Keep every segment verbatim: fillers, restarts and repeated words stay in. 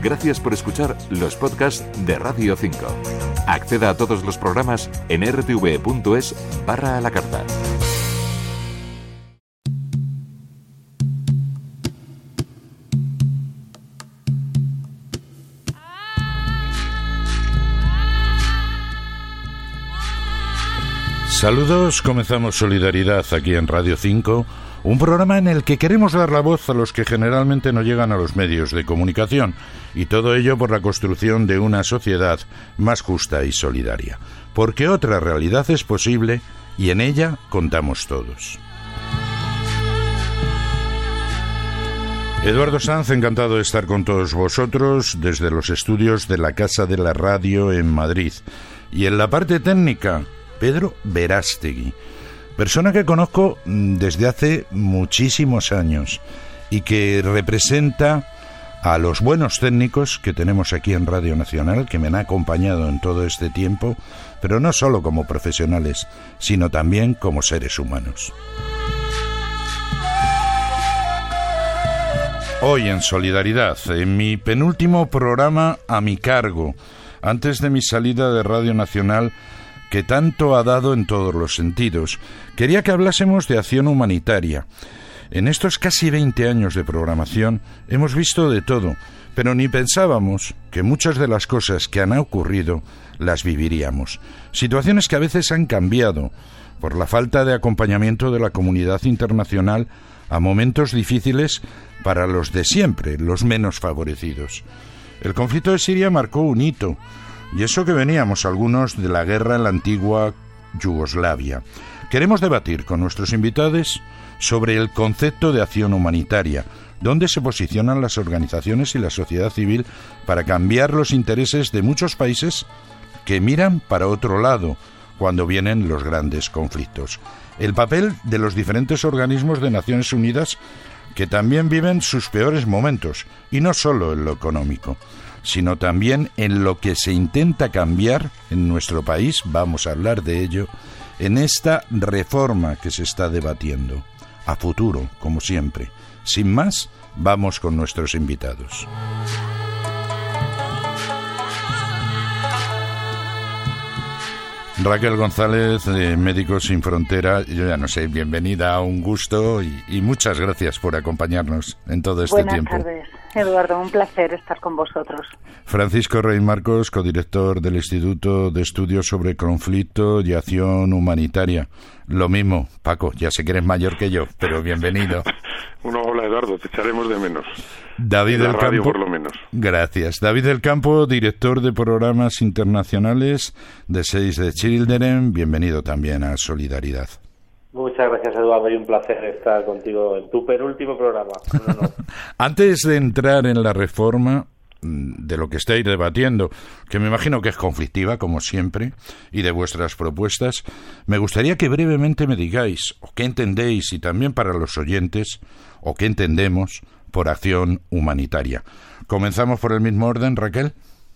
Gracias por escuchar los podcasts de Radio cinco. Acceda a todos los programas en r t v punto es barra a la carta. Saludos, comenzamos Solidaridad aquí en Radio cinco, un programa en el que queremos dar la voz a los que generalmente no llegan a los medios de comunicación, y todo ello por la construcción de una sociedad más justa y solidaria. Porque otra realidad es posible y en ella contamos todos. Eduardo Sanz, encantado de estar con todos vosotros desde los estudios de la Casa de la Radio en Madrid. Y en la parte técnica, Pedro Verástegui, persona que conozco desde hace muchísimos años y que representa a los buenos técnicos que tenemos aquí en Radio Nacional, que me han acompañado en todo este tiempo, pero no solo como profesionales, sino también como seres humanos. Hoy en Solidaridad, en mi penúltimo programa a mi cargo, antes de mi salida de Radio Nacional, que tanto ha dado en todos los sentidos, quería que hablásemos de acción humanitaria. En estos casi veinte años de programación hemos visto de todo, pero ni pensábamos que muchas de las cosas que han ocurrido las viviríamos. Situaciones que a veces han cambiado por la falta de acompañamiento de la comunidad internacional a momentos difíciles para los de siempre, los menos favorecidos. El conflicto de Siria marcó un hito, y eso que veníamos algunos de la guerra en la antigua Yugoslavia. Queremos debatir con nuestros invitados sobre el concepto de acción humanitaria, dónde se posicionan las organizaciones y la sociedad civil para cambiar los intereses de muchos países que miran para otro lado cuando vienen los grandes conflictos. El papel de los diferentes organismos de Naciones Unidas, que también viven sus peores momentos, y no solo en lo económico, sino también en lo que se intenta cambiar en nuestro país, vamos a hablar de ello, en esta reforma que se está debatiendo, a futuro, como siempre. Sin más, vamos con nuestros invitados. Raquel González, de Médicos Sin Frontera, yo ya no sé, bienvenida, un gusto y, y muchas gracias por acompañarnos en todo este Buenas tiempo. Buenas tardes, Eduardo, un placer estar con vosotros. Francisco Rey Marcos, codirector del Instituto de Estudios sobre Conflicto y Acción Humanitaria. Lo mismo, Paco, ya sé que eres mayor que yo, pero bienvenido. Bueno, hola Eduardo, te echaremos de menos. David del radio, Campo, por lo menos. Gracias. David del Campo, director de programas internacionales de Save the Children, bienvenido también a Solidaridad. Muchas gracias, Eduardo, y un placer estar contigo en tu penúltimo programa. No, no. Antes de entrar en la reforma de lo que estáis debatiendo, que me imagino que es conflictiva, como siempre, y de vuestras propuestas, me gustaría que brevemente me digáis, o qué entendéis, y también para los oyentes, o qué entendemos por acción humanitaria. ¿Comenzamos por el mismo orden, Raquel?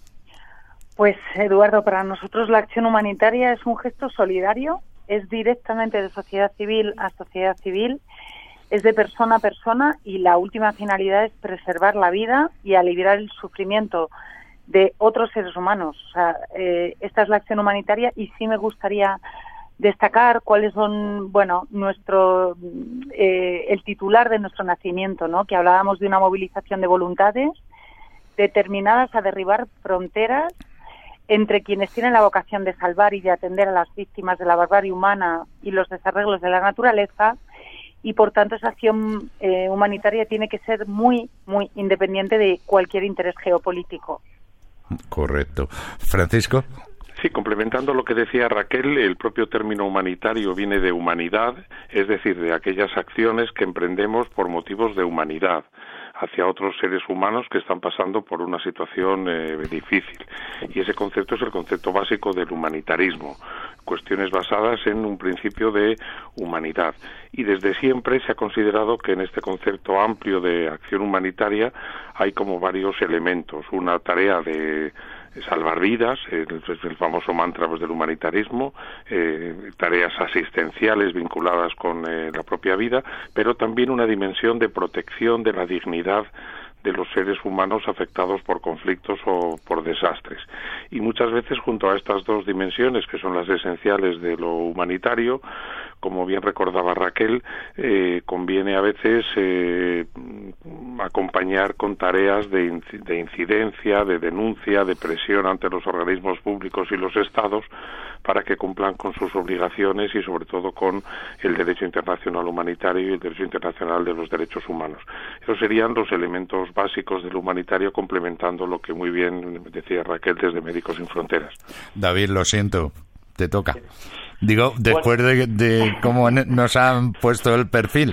Pues, Eduardo, para nosotros la acción humanitaria es un gesto solidario, es directamente de sociedad civil a sociedad civil, es de persona a persona y la última finalidad es preservar la vida y aliviar el sufrimiento de otros seres humanos. O sea, eh, esta es la acción humanitaria y sí me gustaría destacar cuáles son, bueno, nuestro eh, el titular de nuestro nacimiento, ¿no? Que hablábamos de una movilización de voluntades determinadas a derribar fronteras entre quienes tienen la vocación de salvar y de atender a las víctimas de la barbarie humana y los desarreglos de la naturaleza, y por tanto esa acción eh, humanitaria tiene que ser muy, muy independiente de cualquier interés geopolítico. Correcto. Francisco. Sí, complementando lo que decía Raquel, el propio término humanitario viene de humanidad, es decir, de aquellas acciones que emprendemos por motivos de humanidad hacia otros seres humanos que están pasando por una situación eh, difícil. Y ese concepto es el concepto básico del humanitarismo, cuestiones basadas en un principio de humanidad. Y desde siempre se ha considerado que en este concepto amplio de acción humanitaria hay como varios elementos. Una tarea de salvar vidas, el, el famoso mantra pues, del humanitarismo, eh, tareas asistenciales vinculadas con eh, la propia vida, pero también una dimensión de protección de la dignidad de los seres humanos afectados por conflictos o por desastres. Y muchas veces, junto a estas dos dimensiones, que son las esenciales de lo humanitario, como bien recordaba Raquel, eh, conviene a veces eh, acompañar con tareas de, inc- de incidencia, de denuncia, de presión ante los organismos públicos y los estados para que cumplan con sus obligaciones y sobre todo con el derecho internacional humanitario y el derecho internacional de los derechos humanos. Esos serían los elementos básicos del humanitario, complementando lo que muy bien decía Raquel desde Médicos Sin Fronteras. David, lo siento, te toca. Digo, después de, de cómo nos han puesto el perfil.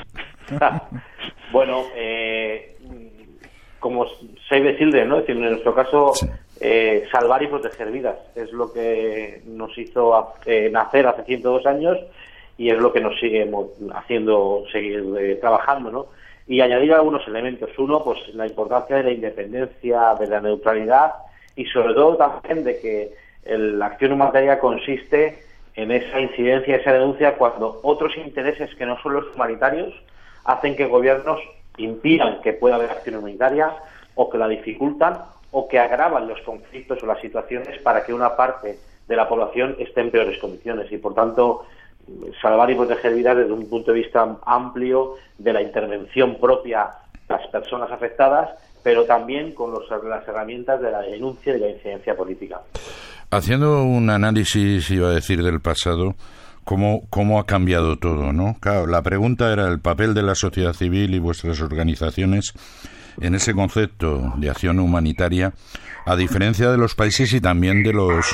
Bueno, eh, como Save the Children, ¿no? Es decir, en nuestro caso, sí. eh, salvar y proteger vidas es lo que nos hizo eh, nacer hace ciento dos años y es lo que nos sigue haciendo seguir eh, trabajando, ¿no? Y añadir algunos elementos. Uno, pues la importancia de la independencia, de la neutralidad y sobre todo también de que el, la acción humanitaria consiste en esa incidencia, esa denuncia, cuando otros intereses que no son los humanitarios hacen que gobiernos impidan que pueda haber acción humanitaria o que la dificultan o que agravan los conflictos o las situaciones para que una parte de la población esté en peores condiciones. Y, por tanto, salvar y proteger vidas desde un punto de vista amplio de la intervención propia de las personas afectadas, pero también con los, las herramientas de la denuncia y de la incidencia política. Haciendo un análisis, iba a decir, del pasado, ¿cómo, cómo ha cambiado todo, ¿no? Claro, la pregunta era el papel de la sociedad civil y vuestras organizaciones en ese concepto de acción humanitaria, a diferencia de los países y también de los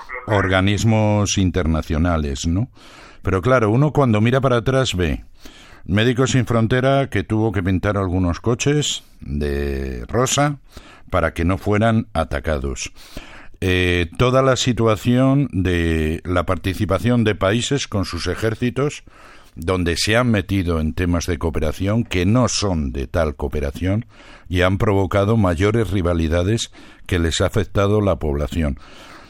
organismos internacionales, ¿no? Pero claro, uno cuando mira para atrás ve Médicos Sin Frontera, que tuvo que pintar algunos coches de rosa para que no fueran atacados. Eh, toda la situación de la participación de países con sus ejércitos, donde se han metido en temas de cooperación que no son de tal cooperación y han provocado mayores rivalidades que les ha afectado la población.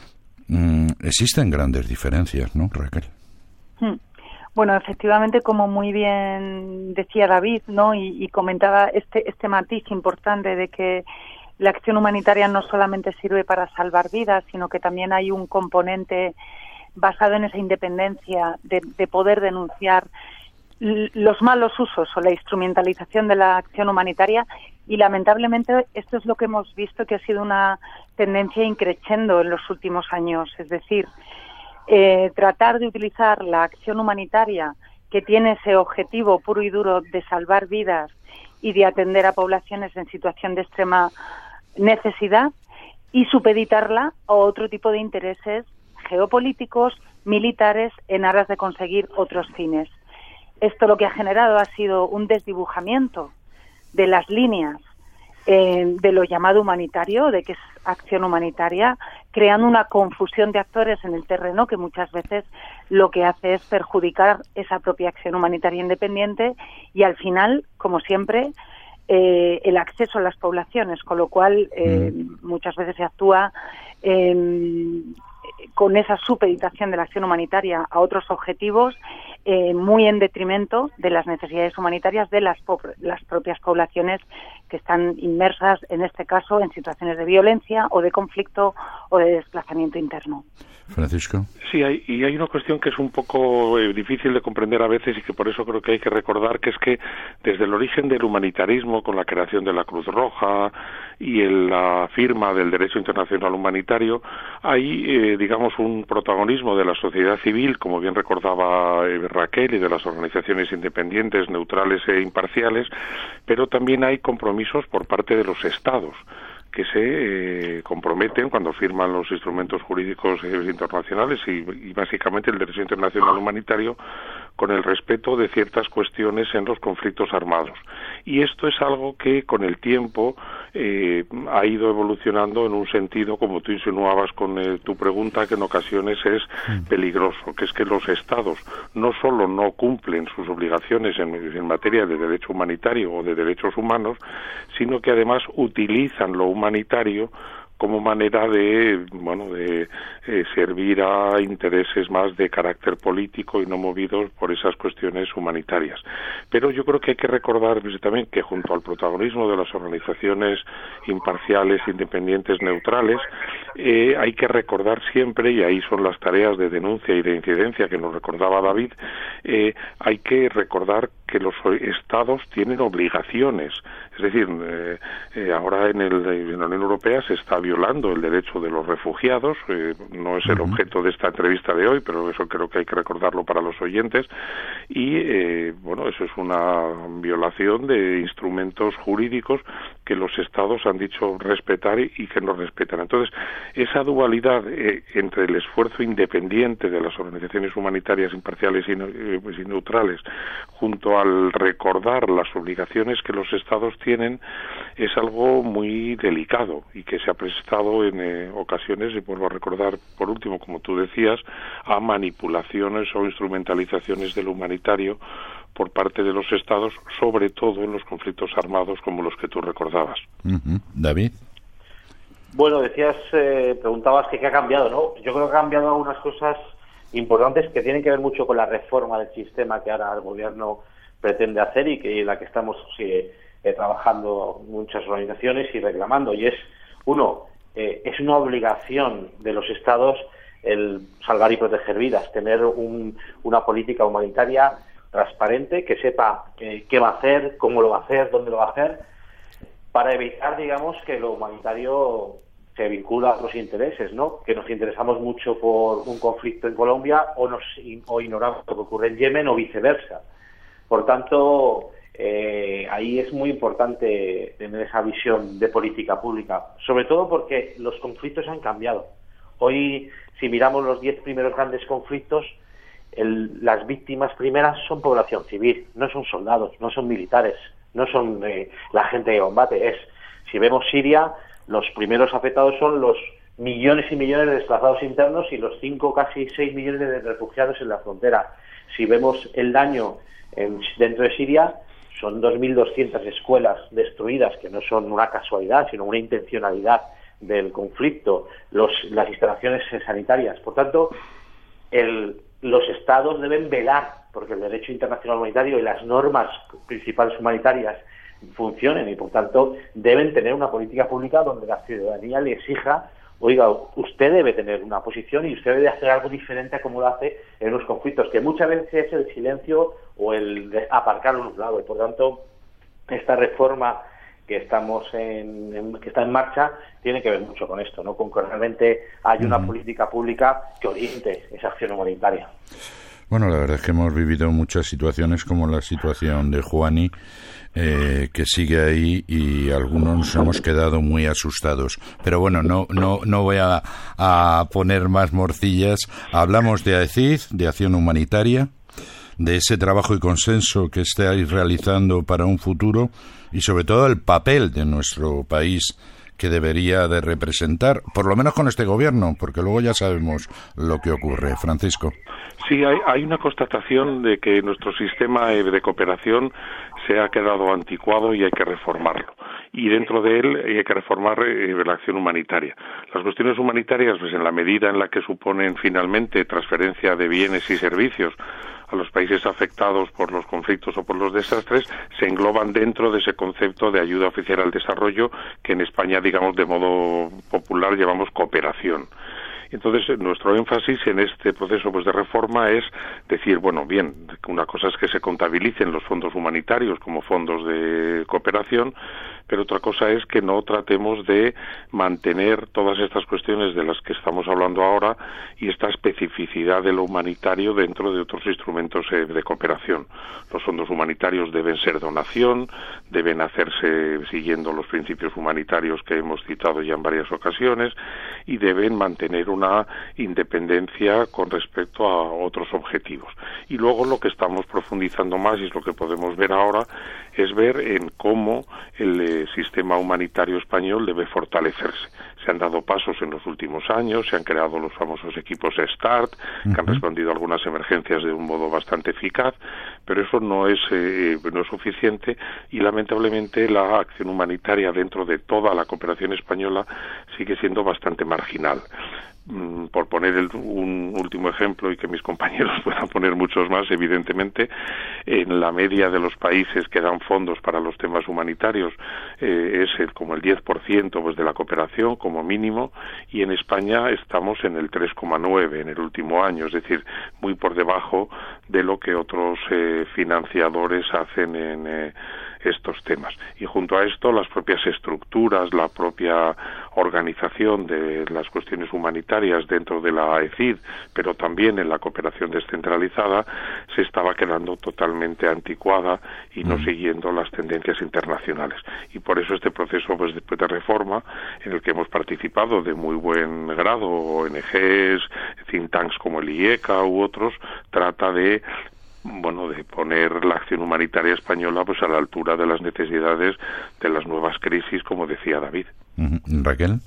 Mm, existen grandes diferencias, ¿no, Raquel? Bueno, efectivamente, como muy bien decía David, ¿no? Y, y comentaba este, este matiz importante de que la acción humanitaria no solamente sirve para salvar vidas, sino que también hay un componente basado en esa independencia de, de poder denunciar los malos usos o la instrumentalización de la acción humanitaria, y lamentablemente esto es lo que hemos visto que ha sido una tendencia increciendo en los últimos años, es decir, eh, tratar de utilizar la acción humanitaria que tiene ese objetivo puro y duro de salvar vidas y de atender a poblaciones en situación de extrema necesidad y supeditarla a otro tipo de intereses geopolíticos, militares, en aras de conseguir otros fines. Esto lo que ha generado ha sido un desdibujamiento de las líneas eh, de lo llamado humanitario, de que es acción humanitaria, creando una confusión de actores en el terreno que muchas veces lo que hace es perjudicar esa propia acción humanitaria independiente y al final, como siempre, eh, el acceso a las poblaciones, con lo cual eh, mm. muchas veces se actúa eh, con esa supeditación de la acción humanitaria a otros objetivos, eh, muy en detrimento de las necesidades humanitarias de las, po- las propias poblaciones que están inmersas, en este caso, en situaciones de violencia o de conflicto o de desplazamiento interno. Francisco. Sí, hay, y hay una cuestión que es un poco eh, difícil de comprender a veces y que por eso creo que hay que recordar, que es que desde el origen del humanitarismo, con la creación de la Cruz Roja y el, la firma del derecho internacional humanitario, hay, eh, digamos, un protagonismo de la sociedad civil, como bien recordaba eh, Raquel, y de las organizaciones independientes, neutrales e imparciales, pero también hay compromisos por parte de los estados, que se eh, comprometen cuando firman los instrumentos jurídicos eh, internacionales y, y básicamente el derecho internacional humanitario, con el respeto de ciertas cuestiones en los conflictos armados. Y esto es algo que con el tiempo eh, ha ido evolucionando en un sentido, como tú insinuabas con eh, tu pregunta, que en ocasiones es peligroso, que es que los estados no solo no cumplen sus obligaciones en, en materia de derecho humanitario o de derechos humanos, sino que además utilizan lo humanitario como manera de, bueno, de eh, servir a intereses más de carácter político y no movidos por esas cuestiones humanitarias. Pero yo creo que hay que recordar pues, también que junto al protagonismo de las organizaciones imparciales, independientes, neutrales, eh, hay que recordar siempre, y ahí son las tareas de denuncia y de incidencia que nos recordaba David, eh, hay que recordar que los Estados tienen obligaciones. Es decir, eh, eh, ahora en, el, en la Unión Europea se está violando el derecho de los refugiados, eh, no es el objeto de esta entrevista de hoy, pero eso creo que hay que recordarlo para los oyentes, y eh, bueno, eso es una violación de instrumentos jurídicos que los Estados han dicho respetar y, y que no respetan. Entonces, esa dualidad eh, entre el esfuerzo independiente de las organizaciones humanitarias imparciales y, eh, pues, y neutrales, junto al recordar las obligaciones que los Estados tienen, es algo muy delicado y que se ha prestado en eh, ocasiones, y vuelvo a recordar por último, como tú decías, a manipulaciones o instrumentalizaciones de lo humanitario por parte de los Estados, sobre todo en los conflictos armados como los que tú recordabas. Uh-huh. David. Bueno, decías, eh, preguntabas que qué ha cambiado, ¿no? Yo creo que ha cambiado algunas cosas importantes que tienen que ver mucho con la reforma del sistema que ahora el gobierno pretende hacer y que la que estamos eh, eh, trabajando muchas organizaciones y reclamando. Y es, uno, eh, es una obligación de los Estados el salvar y proteger vidas, tener un, una política humanitaria transparente, que sepa eh, qué va a hacer, cómo lo va a hacer, dónde lo va a hacer, para evitar, digamos, que lo humanitario se vincula a otros intereses, ¿no? Que nos interesamos mucho por un conflicto en Colombia o nos o ignoramos lo que ocurre en Yemen o viceversa. Por tanto, eh, ahí es muy importante tener esa visión de política pública, sobre todo porque los conflictos han cambiado. Hoy, si miramos los diez primeros grandes conflictos, el, las víctimas primeras son población civil, no son soldados, no son militares, no son eh, la gente de combate. Es, si vemos Siria, los primeros afectados son los millones y millones de desplazados internos y los cinco, casi seis millones de refugiados en la frontera. Si vemos el daño en, dentro de Siria, son dos mil doscientas escuelas destruidas, que no son una casualidad, sino una intencionalidad del conflicto, los, las instalaciones sanitarias. Por tanto, el, los Estados deben velar porque el derecho internacional humanitario y las normas principales humanitarias funcionen y, por tanto, deben tener una política pública donde la ciudadanía le exija: oiga, usted debe tener una posición y usted debe hacer algo diferente a como lo hace en los conflictos, que muchas veces es el silencio o el aparcarlo en un lado. Y, por tanto, esta reforma que estamos en, en que está en marcha tiene que ver mucho con esto, ¿no? Con que realmente hay una uh-huh. política pública que oriente esa acción humanitaria. Bueno, la verdad es que hemos vivido muchas situaciones, como la situación de Juani, eh, que sigue ahí, y algunos nos hemos quedado muy asustados. Pero bueno, no no no voy a, a poner más morcillas. Hablamos de A E C I D, de Acción Humanitaria, de ese trabajo y consenso que estáis realizando para un futuro, y sobre todo el papel de nuestro país que debería de representar, por lo menos con este gobierno, porque luego ya sabemos lo que ocurre. Francisco. Sí, hay, hay una constatación de que nuestro sistema de cooperación se ha quedado anticuado y hay que reformarlo. Y dentro de él hay que reformar eh, la acción humanitaria. Las cuestiones humanitarias, pues en la medida en la que suponen finalmente transferencia de bienes y servicios a los países afectados por los conflictos o por los desastres, se engloban dentro de ese concepto de ayuda oficial al desarrollo, que en España, digamos, de modo popular llamamos cooperación. Entonces, nuestro énfasis en este proceso pues de reforma es decir, bueno, bien, una cosa es que se contabilicen los fondos humanitarios como fondos de cooperación, pero otra cosa es que no tratemos de mantener todas estas cuestiones de las que estamos hablando ahora y esta especificidad de lo humanitario dentro de otros instrumentos eh, de cooperación. Los fondos humanitarios deben ser donación, deben hacerse siguiendo los principios humanitarios que hemos citado ya en varias ocasiones, y deben mantener una independencia con respecto a otros objetivos. Y luego lo que estamos profundizando más, y es lo que podemos ver ahora, es ver en cómo el eh, sistema humanitario español debe fortalecerse. Se han dado pasos en los últimos años, se han creado los famosos equipos START, uh-huh. que han respondido a algunas emergencias de un modo bastante eficaz, pero eso no es, eh, no es suficiente y lamentablemente la acción humanitaria dentro de toda la cooperación española sigue siendo bastante marginal. Por poner el, un último ejemplo y que mis compañeros puedan poner muchos más, evidentemente, en la media de los países que dan fondos para los temas humanitarios eh, es el, como el diez por ciento pues, de la cooperación como mínimo, y en España estamos en el tres coma nueve en el último año, es decir, muy por debajo de lo que otros eh, financiadores hacen en eh, estos temas. Y junto a esto, las propias estructuras, la propia organización de las cuestiones humanitarias dentro de la A E C I D, pero también en la cooperación descentralizada, se estaba quedando totalmente anticuada y no mm. siguiendo las tendencias internacionales. Y por eso este proceso pues, después de reforma, en el que hemos participado de muy buen grado, O N Ges, think tanks como el I E C A u otros, trata de bueno, de poner la acción humanitaria española pues a la altura de las necesidades de las nuevas crisis, como decía David. Uh-huh. Raquel.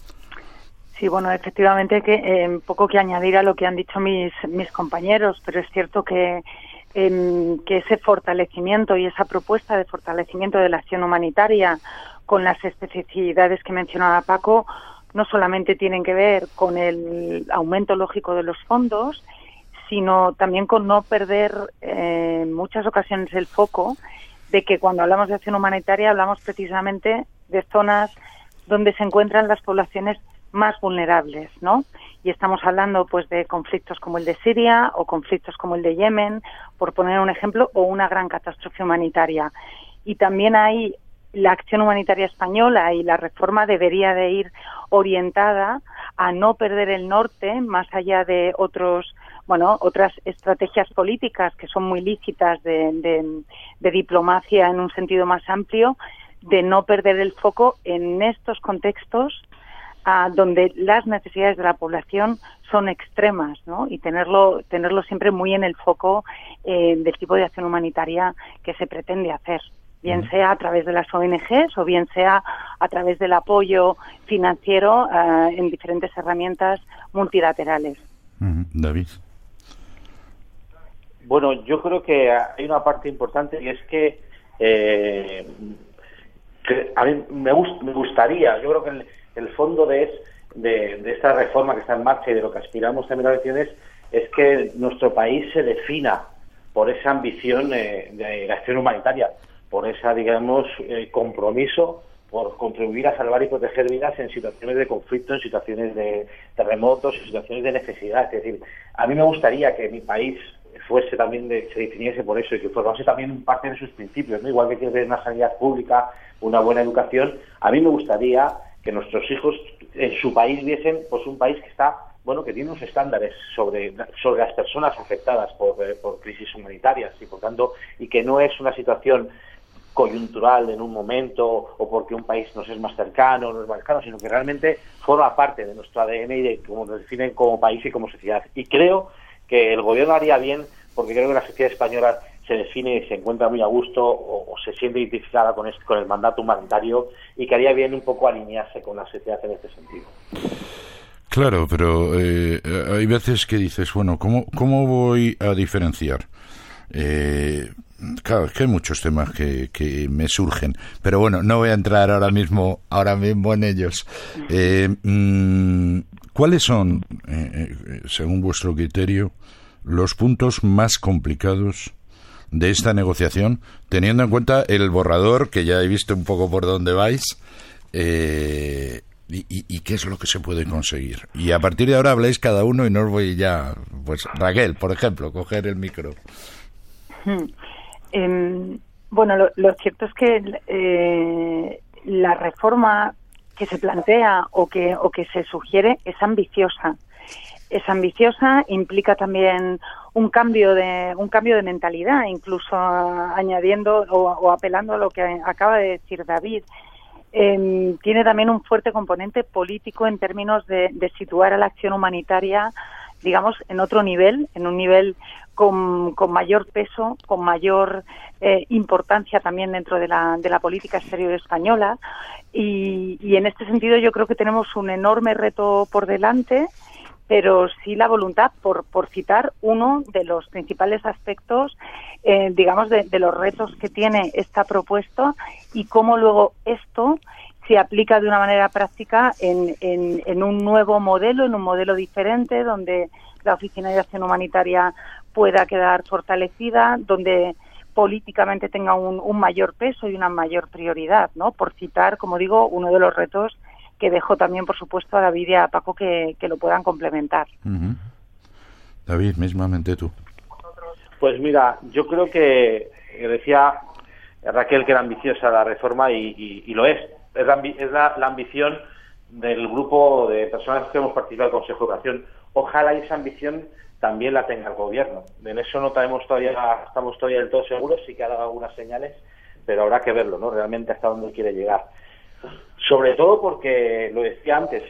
Sí, bueno, efectivamente, que eh, poco que añadir a lo que han dicho mis mis compañeros, pero es cierto que eh, que ese fortalecimiento y esa propuesta de fortalecimiento de la acción humanitaria con las especificidades que mencionaba Paco no solamente tienen que ver con el aumento lógico de los fondos, sino también con no perder eh, en muchas ocasiones el foco de que cuando hablamos de acción humanitaria hablamos precisamente de zonas donde se encuentran las poblaciones más vulnerables, ¿no? Y estamos hablando pues de conflictos como el de Siria o conflictos como el de Yemen, por poner un ejemplo, o una gran catástrofe humanitaria. Y también hay la acción humanitaria española y la reforma debería de ir orientada a no perder el norte, más allá de otros bueno, otras estrategias políticas que son muy lícitas de, de, de diplomacia en un sentido más amplio, de no perder el foco en estos contextos uh, donde las necesidades de la población son extremas, ¿no? Y tenerlo tenerlo siempre muy en el foco eh, del tipo de acción humanitaria que se pretende hacer, bien sea a través de las O N Ges o bien sea a través del apoyo financiero uh, en diferentes herramientas multilaterales. Uh-huh. David. Bueno, yo creo que hay una parte importante y es que, eh, que a mí me, gust, me gustaría, yo creo que el, el fondo de, de, de esta reforma que está en marcha y de lo que aspiramos también a elecciones es que nuestro país se defina por esa ambición eh, de la acción humanitaria, por esa, digamos, eh, compromiso por contribuir a salvar y proteger vidas en situaciones de conflicto, en situaciones de terremotos, en situaciones de necesidad. Es decir, a mí me gustaría que mi país fuese también de, se definiese por eso y que formase también parte de sus principios, ¿no? Igual que tiene una sanidad pública, una buena educación, a mí me gustaría que nuestros hijos en su país viesen pues un país que está, bueno, que tiene unos estándares sobre sobre las personas afectadas por, eh, por crisis humanitarias y por tanto, y que no es una situación coyuntural en un momento o porque un país nos es más cercano o no es más cercano, sino que realmente forma parte de nuestro A D N y de cómo nos definen como país y como sociedad. Y creo que el gobierno haría bien, porque creo que la sociedad española se define y se encuentra muy a gusto o, o se siente identificada con, este, con el mandato humanitario, y que haría bien un poco alinearse con la sociedad en este sentido. Claro, pero eh, hay veces que dices, bueno, ¿cómo, cómo voy a diferenciar? Eh, claro, es que hay muchos temas que, que me surgen, pero bueno, no voy a entrar ahora mismo, ahora mismo en ellos. Eh, mmm, ¿Cuáles son, eh, según vuestro criterio, los puntos más complicados de esta negociación, teniendo en cuenta el borrador, que ya he visto un poco por dónde vais, eh, y, y, y qué es lo que se puede conseguir? Y a partir de ahora habláis cada uno y no os voy ya... Pues Raquel, por ejemplo, coger el micro. Hmm. Eh, bueno, lo, lo cierto es que eh, la reforma que se plantea o que o que se sugiere es ambiciosa. Es ambiciosa, implica también un cambio de un cambio de mentalidad, incluso añadiendo o, o apelando a lo que acaba de decir David. Eh, tiene también un fuerte componente político en términos de, de situar a la acción humanitaria digamos, en otro nivel, en un nivel con, con mayor peso, con mayor eh, importancia también dentro de la, de la política exterior española. Y, y en este sentido yo creo que tenemos un enorme reto por delante, pero sí la voluntad, por, por citar uno de los principales aspectos, eh, digamos, de, de los retos que tiene esta propuesta y cómo luego esto se aplica de una manera práctica en, en, en un nuevo modelo, en un modelo diferente, donde la Oficina de Acción Humanitaria pueda quedar fortalecida, donde políticamente tenga un, un mayor peso y una mayor prioridad, ¿no? Por citar, como digo, uno de los retos que dejo también, por supuesto, a David y a Paco que, que lo puedan complementar. Uh-huh. David, mismamente tú. Pues mira, yo creo que, que decía Raquel que era ambiciosa la reforma y, y, y lo es. Es, la, es la, la ambición del grupo de personas que hemos participado del Consejo de Educación. Ojalá esa ambición también la tenga el Gobierno. En eso no tenemos todavía, estamos todavía del todo seguros, sí que ha dado algunas señales, pero habrá que verlo, ¿no? Realmente hasta dónde quiere llegar. Sobre todo porque, lo decía antes,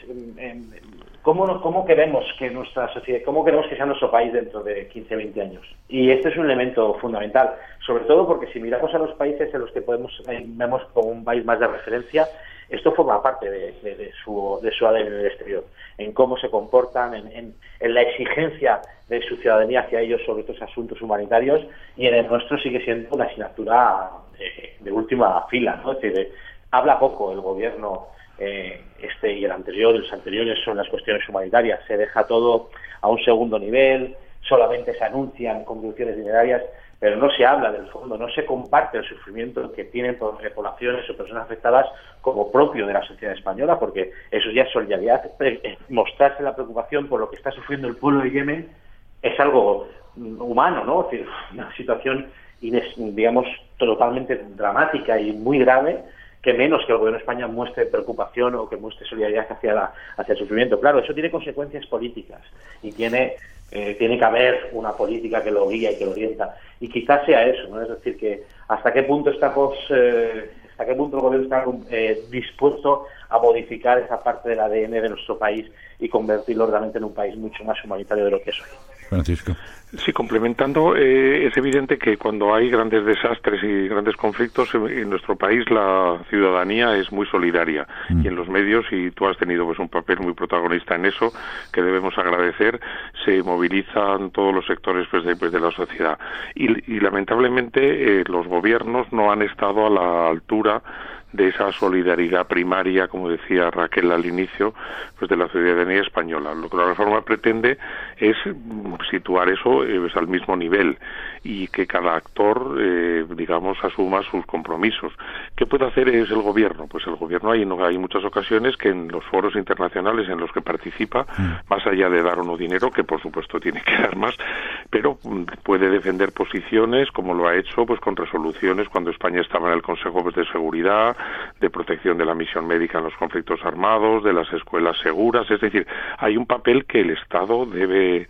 ¿cómo, nos, cómo queremos que nuestra sociedad, cómo queremos que sea nuestro país dentro de quince, veinte años? Y este es un elemento fundamental, sobre todo porque si miramos a los países en los que podemos eh, vemos como un país más de referencia, esto forma parte de, de, de su de su A D N en el exterior, en cómo se comportan, en, en, en la exigencia de su ciudadanía hacia ellos sobre estos asuntos humanitarios, y en el nuestro sigue siendo una asignatura de, de última fila, ¿no? Es decir, de, habla poco el Gobierno, eh, este y el anterior, los anteriores, son las cuestiones humanitarias. Se deja todo a un segundo nivel, solamente se anuncian contribuciones dinerarias, pero no se habla del fondo, no se comparte el sufrimiento que tienen poblaciones o personas afectadas como propio de la sociedad española, porque eso ya es solidaridad. Mostrarse la preocupación por lo que está sufriendo el pueblo de Yemen es algo humano, ¿no? Es decir, una situación, digamos, totalmente dramática y muy grave, que menos que el Gobierno de España muestre preocupación o que muestre solidaridad hacia, la, hacia el sufrimiento. Claro, eso tiene consecuencias políticas y tiene eh, tiene que haber una política que lo guía y que lo orienta. Y quizás sea eso, ¿no? Es decir, que hasta qué punto estamos, eh, hasta qué punto el Gobierno está eh, dispuesto a modificar esa parte del A D N de nuestro país y convertirlo realmente en un país mucho más humanitario de lo que es hoy. Francisco. Sí, complementando, eh, es evidente que cuando hay grandes desastres y grandes conflictos en, en nuestro país la ciudadanía es muy solidaria mm. y en los medios, y tú has tenido pues un papel muy protagonista en eso que debemos agradecer, se movilizan todos los sectores pues de, pues, de la sociedad y, y lamentablemente eh, los gobiernos no han estado a la altura de esa solidaridad primaria, como decía Raquel al inicio, pues de la ciudadanía española. Lo que la reforma pretende es situar eso eh, pues, al mismo nivel y que cada actor, eh, digamos, asuma sus compromisos. ¿Qué puede hacer es el Gobierno? Pues el Gobierno hay, no, hay muchas ocasiones que en los foros internacionales en los que participa, mm. más allá de dar o no dinero, que por supuesto tiene que dar más, pero puede defender posiciones como lo ha hecho pues con resoluciones cuando España estaba en el Consejo pues, de Seguridad, de protección de la misión médica en los conflictos armados, de las escuelas seguras. Es decir, hay un papel que el Estado debe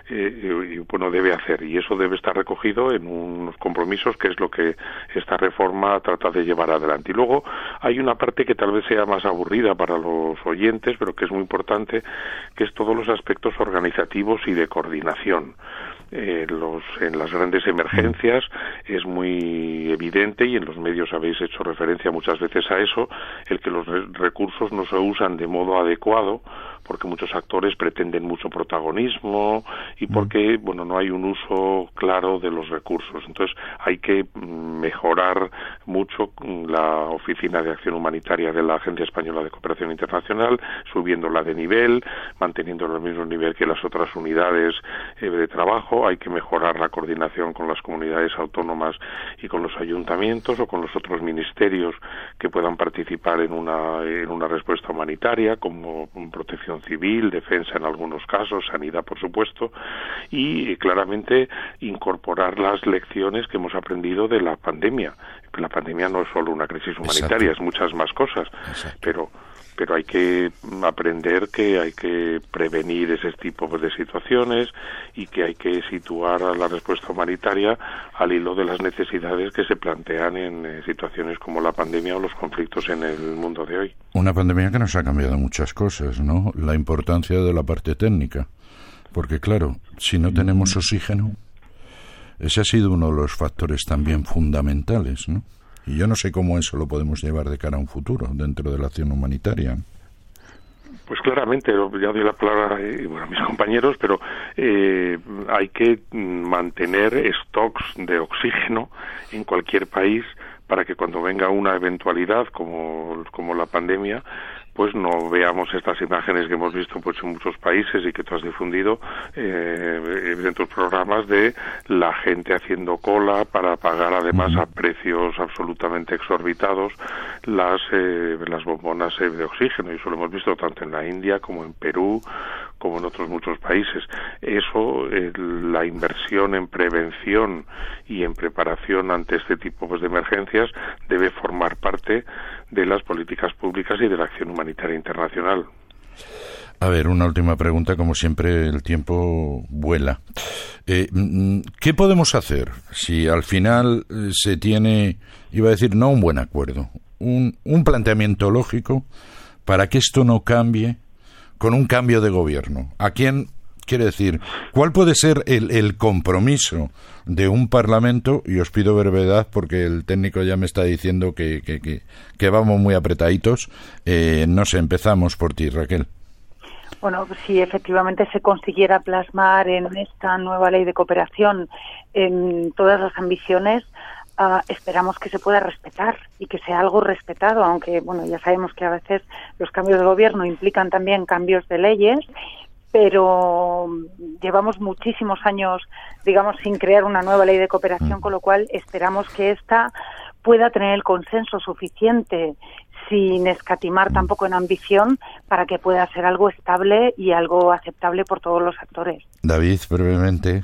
eh, bueno debe hacer, y eso debe estar recogido en unos compromisos, que es lo que esta reforma trata de llevar adelante. Y luego hay una parte que tal vez sea más aburrida para los oyentes, pero que es muy importante, que es todos los aspectos organizativos y de coordinación. Eh, los, en las grandes emergencias es muy evidente, y en los medios habéis hecho referencia muchas veces a eso, el que los re- recursos no se usan de modo adecuado, porque muchos actores pretenden mucho protagonismo y porque, bueno, no hay un uso claro de los recursos. Entonces hay que mejorar mucho la Oficina de Acción Humanitaria de la Agencia Española de Cooperación Internacional, subiéndola de nivel, manteniéndola al mismo nivel que las otras unidades eh, de trabajo. Hay que mejorar la coordinación con las comunidades autónomas y con los ayuntamientos o con los otros ministerios que puedan participar en una, en una respuesta humanitaria, como protección civil, defensa en algunos casos, sanidad por supuesto, y claramente incorporar las lecciones que hemos aprendido de la pandemia. La pandemia no es solo una crisis humanitaria, Exacto. es muchas más cosas, Exacto. pero pero hay que aprender que hay que prevenir ese tipo de situaciones y que hay que situar a la respuesta humanitaria al hilo de las necesidades que se plantean en situaciones como la pandemia o los conflictos en el mundo de hoy. Una pandemia que nos ha cambiado muchas cosas, ¿no? La importancia de la parte técnica. Porque claro, si no tenemos oxígeno, ese ha sido uno de los factores también fundamentales, ¿no? Y yo no sé cómo eso lo podemos llevar de cara a un futuro dentro de la acción humanitaria. Pues claramente, ya doy la palabra eh, bueno, a mis compañeros, pero eh, hay que mantener stocks de oxígeno en cualquier país para que cuando venga una eventualidad como, como la pandemia, pues no veamos estas imágenes que hemos visto pues, en muchos países y que tú has difundido eh, en tus programas de la gente haciendo cola para pagar además a precios absolutamente exorbitados las eh, las bombonas eh, de oxígeno, y eso lo hemos visto tanto en la India como en Perú como en otros muchos países. Eso, eh, la inversión en prevención y en preparación ante este tipo pues, de emergencias debe formar parte de las políticas públicas y de la acción humanitaria internacional. A ver, una última pregunta, como siempre el tiempo vuela. Eh, ¿Qué podemos hacer si al final se tiene, iba a decir, no un buen acuerdo, un, un planteamiento lógico para que esto no cambie con un cambio de gobierno? ¿A quién, quiere decir, cuál puede ser el, el compromiso de un Parlamento? Y os pido brevedad porque el técnico ya me está diciendo que, que, que, que vamos muy apretaditos. Eh, no sé, empezamos por ti, Raquel. Bueno, si efectivamente se consiguiera plasmar en esta nueva ley de cooperación en todas las ambiciones, uh, esperamos que se pueda respetar y que sea algo respetado, aunque, bueno, ya sabemos que a veces los cambios de gobierno implican también cambios de leyes, pero llevamos muchísimos años, digamos, sin crear una nueva ley de cooperación, con lo cual esperamos que esta pueda tener el consenso suficiente, sin escatimar tampoco en ambición, para que pueda ser algo estable y algo aceptable por todos los actores. David, brevemente.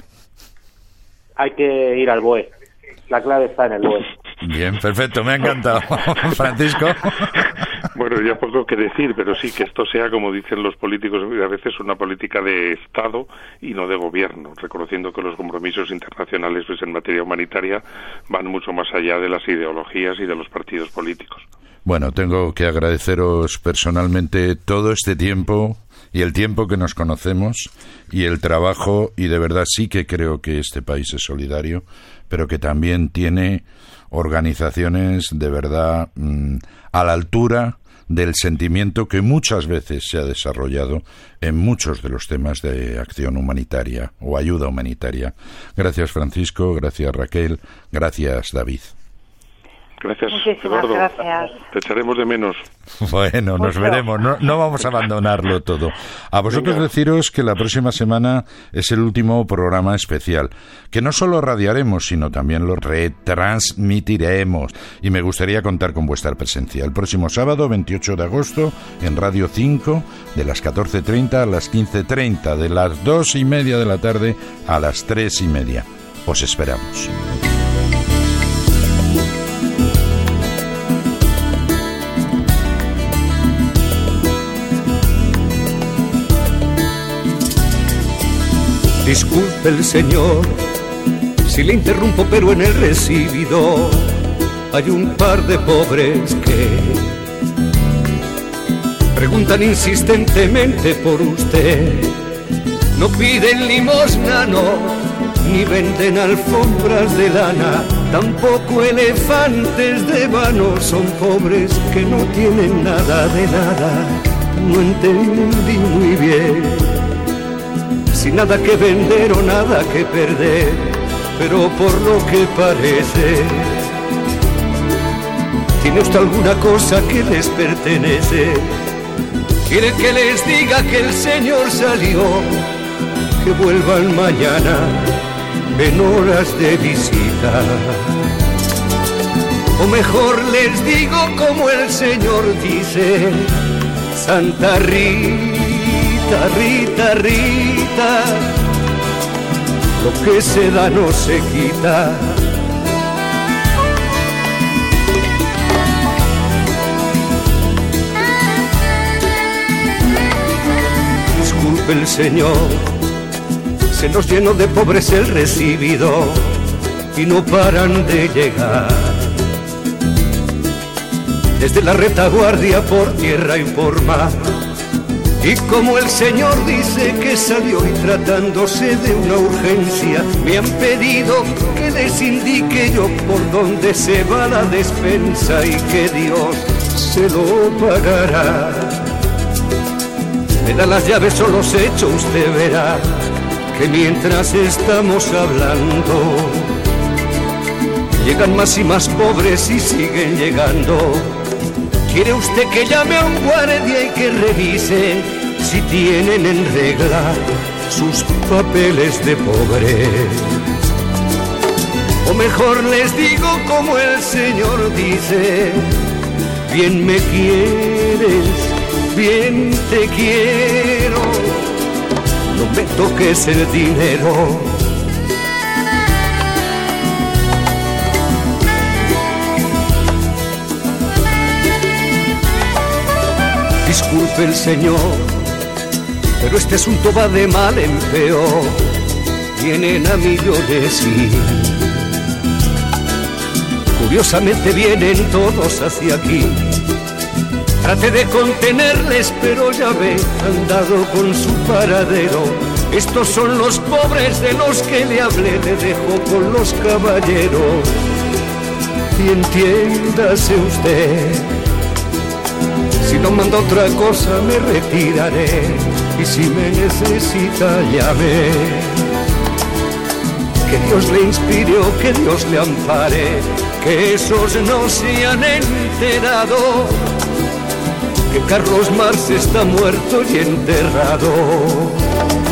Hay que ir al B O E. La clave está en el B O E. Bien, perfecto, me ha encantado. Francisco. Bueno, ya poco que decir, pero sí que esto sea, como dicen los políticos, a veces una política de Estado y no de gobierno, reconociendo que los compromisos internacionales pues, en materia humanitaria van mucho más allá de las ideologías y de los partidos políticos. Bueno, tengo que agradeceros personalmente todo este tiempo y el tiempo que nos conocemos y el trabajo, y de verdad sí que creo que este país es solidario, pero que también tiene organizaciones de verdad mmm, a la altura del sentimiento que muchas veces se ha desarrollado en muchos de los temas de acción humanitaria o ayuda humanitaria. Gracias, Francisco, gracias, Raquel, gracias, David. Gracias, Muchísimas Eduardo. Gracias. Te echaremos de menos. Bueno, nos Mucho. veremos. No, no vamos a abandonarlo todo. A vosotros Venga. deciros que la próxima semana es el último programa especial, que no solo radiaremos, sino también lo retransmitiremos. Y me gustaría contar con vuestra presencia. El próximo sábado, veintiocho de agosto, en Radio cinco, de las catorce treinta a las quince treinta, de las dos y media de la tarde a las tres y media. Os esperamos. Disculpe el señor si le interrumpo, pero en el recibidor hay un par de pobres que preguntan insistentemente por usted. No piden limosna, no, ni venden alfombras de lana, tampoco elefantes de vano. Son pobres que no tienen nada de nada. No entendí muy bien, sin nada que vender o nada que perder, pero por lo que parece, ¿tiene usted alguna cosa que les pertenece? ¿Quiere que les diga que el Señor salió, que vuelvan mañana en horas de visita? O mejor les digo como el Señor dice: Santa Rita, Rita, Rita, lo que se da no se quita. Disculpe el Señor, se nos llenó de pobres el recibidor y no paran de llegar. Desde la retaguardia por tierra y por mar, Y como el señor dice que salió y tratándose de una urgencia, me han pedido que les indique yo por dónde se va la despensa y que Dios se lo pagará. Me da las llaves o los hechos, usted verá que mientras estamos hablando llegan más y más pobres y siguen llegando. ¿Quiere usted que llame a un guardia y que revise si tienen en regla sus papeles de pobre? O mejor les digo como el Señor dice: bien me quieres, bien te quiero, no me toques el dinero. Disculpe el señor, pero este asunto va de mal en peor. Vienen a millones y curiosamente vienen todos hacia aquí. Trate de contenerles, pero ya ve, han dado con su paradero. Estos son los pobres de los que le hablé, le dejo con los caballeros. Y entiéndase usted, si no manda otra cosa me retiraré, y si me necesita llame. Que Dios le inspire o que Dios le ampare, que esos no se han enterado que Carlos Marx está muerto y enterrado.